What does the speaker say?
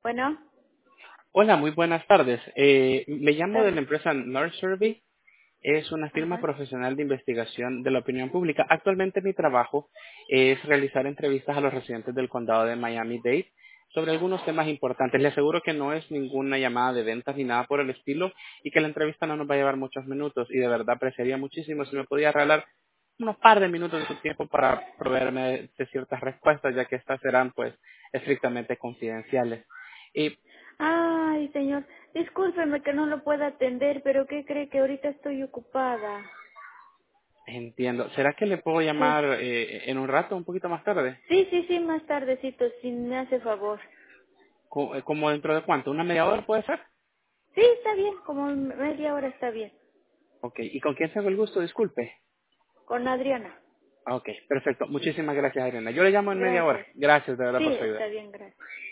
Bueno, Hola, muy buenas tardes. Me llamo de la tarde. empresa North Survey. Es una firma Ajá. profesional de investigación de la opinión pública. Actualmente mi trabajo es realizar entrevistas a los residentes del condado de Miami-Dade sobre algunos temas importantes. Le aseguro que no es ninguna llamada de ventas ni nada por el estilo y que la entrevista no nos va a llevar muchos minutos y de verdad apreciaría muchísimo si me podía regalar unos par de minutos de su tiempo para proveerme de ciertas respuestas, ya que estas serán pues estrictamente confidenciales. Ay, señor, discúlpeme que no lo pueda atender, pero ¿qué cree que ahorita estoy ocupada? Entiendo. ¿Será que le puedo Sí. llamar en un rato, un poquito más tarde? Sí, más tardecito, si me hace favor. ¿Como dentro de cuánto? ¿Una media hora puede ser? Sí, está bien, como media hora está bien. Ok. ¿Y con quién tengo el gusto? Disculpe. Con Adriana. Ok, perfecto. Muchísimas gracias, Irene. Yo le llamo en media hora. Gracias. Gracias de verdad Sí, por su ayuda. está bien, gracias.